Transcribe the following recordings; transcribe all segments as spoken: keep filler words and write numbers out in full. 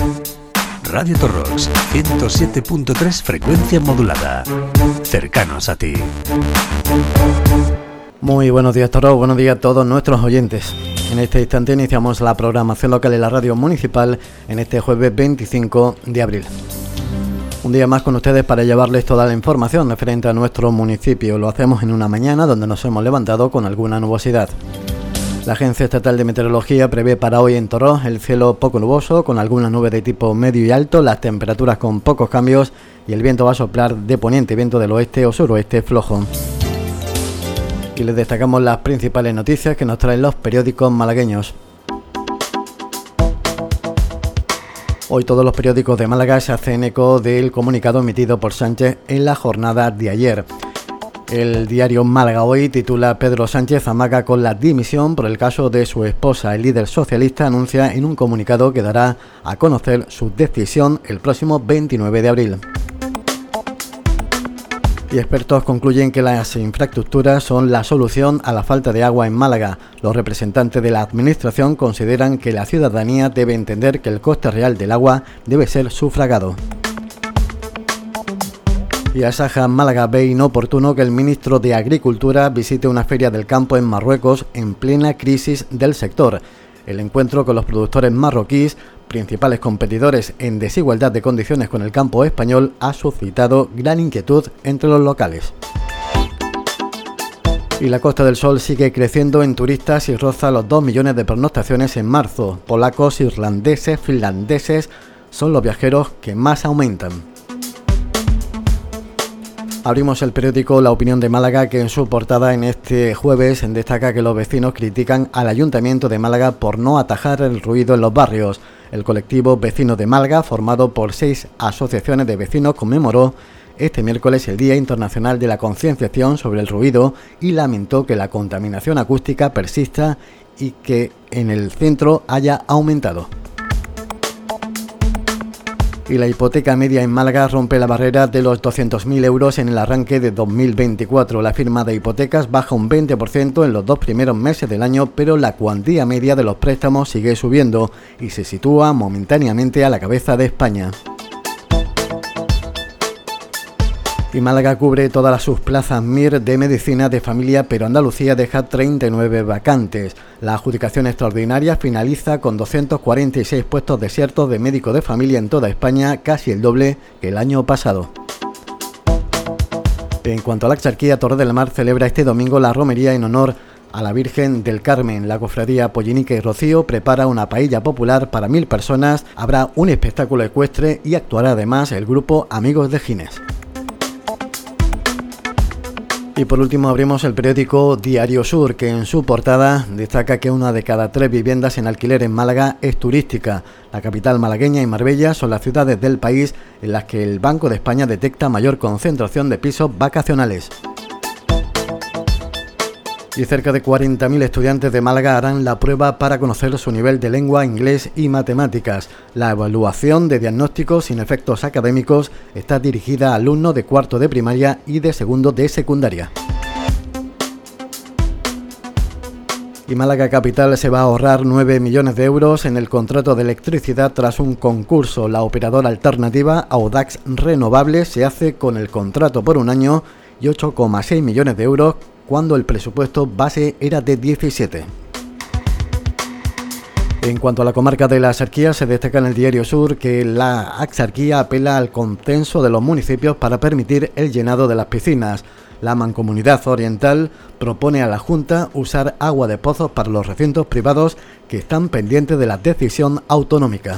Radio Torrox, ciento siete punto tres frecuencia modulada. Cercanos a ti. Muy buenos días, Torrox. Buenos días a todos nuestros oyentes. En este instante iniciamos la programación local en la radio municipal en este jueves veinticinco de abril. Un día más con ustedes para llevarles toda la información referente a nuestro municipio. Lo hacemos en una mañana donde nos hemos levantado con alguna nubosidad. La Agencia Estatal de Meteorología prevé para hoy en Torrox el cielo poco nuboso, con algunas nubes de tipo medio y alto, las temperaturas con pocos cambios y el viento va a soplar de poniente, viento del oeste o suroeste flojo. Y les destacamos las principales noticias que nos traen los periódicos malagueños. Hoy todos los periódicos de Málaga se hacen eco del comunicado emitido por Sánchez en la jornada de ayer. El diario Málaga Hoy titula: Pedro Sánchez amaga con la dimisión por el caso de su esposa. El líder socialista anuncia en un comunicado que dará a conocer su decisión el próximo veintinueve de abril. Y expertos concluyen que las infraestructuras son la solución a la falta de agua en Málaga. Los representantes de la administración consideran que la ciudadanía debe entender que el coste real del agua debe ser sufragado. Y Asaja Málaga ve inoportuno que el ministro de Agricultura visite una feria del campo en Marruecos en plena crisis del sector. El encuentro con los productores marroquíes, principales competidores en desigualdad de condiciones con el campo español, ha suscitado gran inquietud entre los locales. Y la Costa del Sol sigue creciendo en turistas y roza los dos millones de pernoctaciones en marzo. Polacos, irlandeses, finlandeses son los viajeros que más aumentan. Abrimos el periódico La Opinión de Málaga, que en su portada en este jueves destaca que los vecinos critican al Ayuntamiento de Málaga por no atajar el ruido en los barrios. El colectivo Vecinos de Málaga, formado por seis asociaciones de vecinos, conmemoró este miércoles el Día Internacional de la Concienciación sobre el Ruido y lamentó que la contaminación acústica persista y que en el centro haya aumentado. Y la hipoteca media en Málaga rompe la barrera de los doscientos mil euros en el arranque de dos mil veinticuatro. La firma de hipotecas baja un veinte por ciento en los dos primeros meses del año, pero la cuantía media de los préstamos sigue subiendo y se sitúa momentáneamente a la cabeza de España. Y Málaga cubre todas sus plazas M I R de medicina de familia, pero Andalucía deja treinta y nueve vacantes. La adjudicación extraordinaria finaliza con doscientos cuarenta y seis puestos desiertos de médico de familia en toda España, casi el doble que el año pasado. En cuanto a la Exarquía, Torre del Mar celebra este domingo la romería en honor a la Virgen del Carmen. La cofradía Pollinica y Rocío prepara una paella popular para mil personas, habrá un espectáculo ecuestre y actuará además el grupo Amigos de Gines. Y por último abrimos el periódico Diario Sur, que en su portada destaca que una de cada tres viviendas en alquiler en Málaga es turística. La capital malagueña y Marbella son las ciudades del país en las que el Banco de España detecta mayor concentración de pisos vacacionales. Y cerca de cuarenta mil estudiantes de Málaga harán la prueba para conocer su nivel de lengua, inglés y matemáticas. La evaluación de diagnósticos sin efectos académicos está dirigida a alumnos de cuarto de primaria y de segundo de secundaria. Y Málaga Capital se va a ahorrar nueve millones de euros en el contrato de electricidad tras un concurso. La operadora alternativa Audax Renovables se hace con el contrato por un año y ocho coma seis millones de euros cuando el presupuesto base era de diecisiete. En cuanto a la comarca de la Axarquía, se destaca en el Diario Sur que la Axarquía apela al consenso de los municipios para permitir el llenado de las piscinas. La Mancomunidad Oriental propone a la Junta usar agua de pozos para los recintos privados que están pendientes de la decisión autonómica.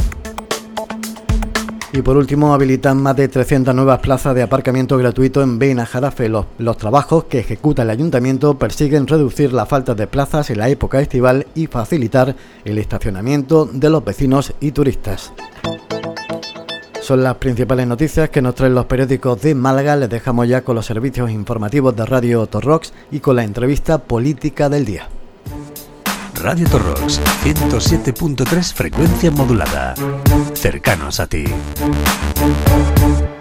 Y por último, habilitan más de trescientas nuevas plazas de aparcamiento gratuito en Benajarafe. Los, los trabajos que ejecuta el ayuntamiento persiguen reducir la falta de plazas en la época estival y facilitar el estacionamiento de los vecinos y turistas. Son las principales noticias que nos traen los periódicos de Málaga. Les dejamos ya con los servicios informativos de Radio Torrox y con la entrevista política del día. Radio Torrox, ciento siete punto tres frecuencia modulada. Cercanos a ti.